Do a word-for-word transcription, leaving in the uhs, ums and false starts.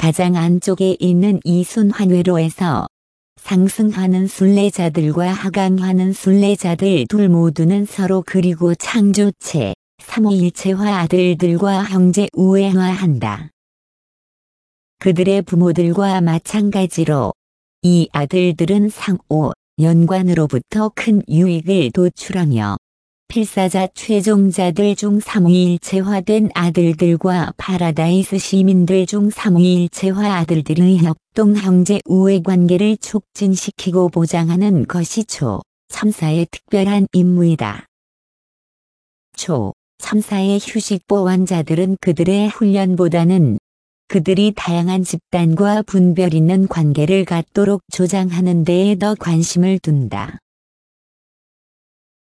가장 안쪽에 있는 이순환회로에서 상승하는 순례자들과 하강하는 순례자들 둘 모두는 서로 그리고 창조체, 삼위일체화 아들들과 형제 우애화한다. 그들의 부모들과 마찬가지로 이 아들들은 상호, 연관으로부터 큰 유익을 도출하며 필사자 최종자들 중 삼위일체화된 아들들과 파라다이스 시민들 중 삼위일체화 아들들의 협동 형제 우애 관계를 촉진시키고 보장하는 것이 초, 참사의 특별한 임무이다. 초, 참사의 휴식보완자들은 그들의 훈련보다는 그들이 다양한 집단과 분별 있는 관계를 갖도록 조장하는 데에 더 관심을 둔다.